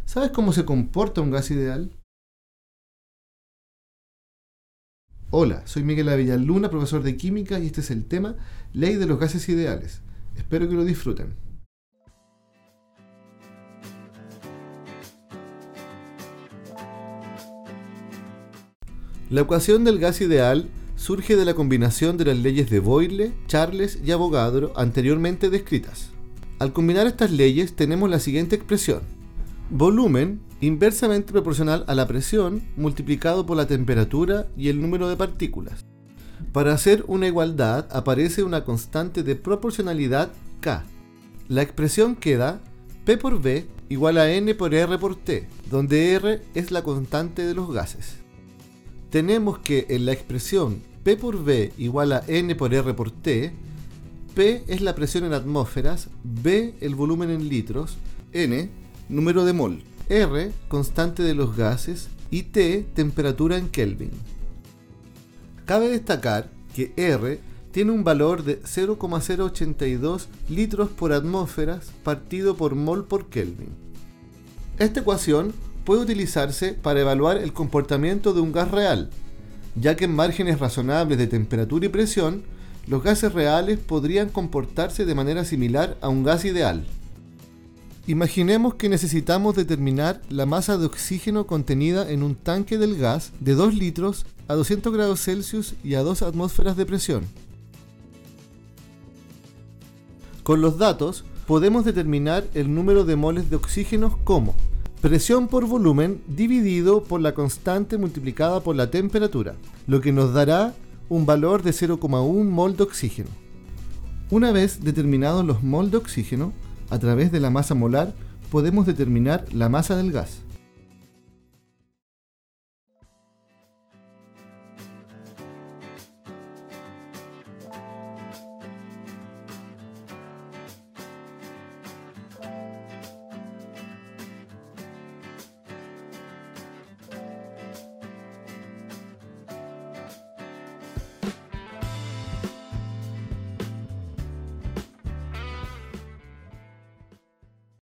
¿Sabes cómo se comporta un gas ideal? Hola, soy Miguel Avellanluna, profesor de química, y este es el tema Ley de los gases ideales. Espero que lo disfruten. La ecuación del gas ideal surge de la combinación de las leyes de Boyle, Charles y Avogadro anteriormente descritas. Al combinar estas leyes tenemos la siguiente expresión: volumen inversamente proporcional a la presión multiplicado por la temperatura y el número de partículas. Para hacer una igualdad aparece una constante de proporcionalidad K. La expresión queda P por V igual a N por R por T, donde R es la constante de los gases. Tenemos que en la expresión P por V igual a N por R por T, P es la presión en atmósferas, V el volumen en litros, N número de mol, R constante de los gases y T temperatura en Kelvin. Cabe destacar que R tiene un valor de 0,082 litros por atmósferas partido por mol por Kelvin. Esta ecuación puede utilizarse para evaluar el comportamiento de un gas real, ya que en márgenes razonables de temperatura y presión, los gases reales podrían comportarse de manera similar a un gas ideal. Imaginemos que necesitamos determinar la masa de oxígeno contenida en un tanque del gas de 2 litros a 200 grados Celsius y a 2 atmósferas de presión. Con los datos podemos determinar el número de moles de oxígeno como presión por volumen dividido por la constante multiplicada por la temperatura, lo que nos dará un valor de 0,1 mol de oxígeno. Una vez determinados los mol de oxígeno, a través de la masa molar podemos determinar la masa del gas.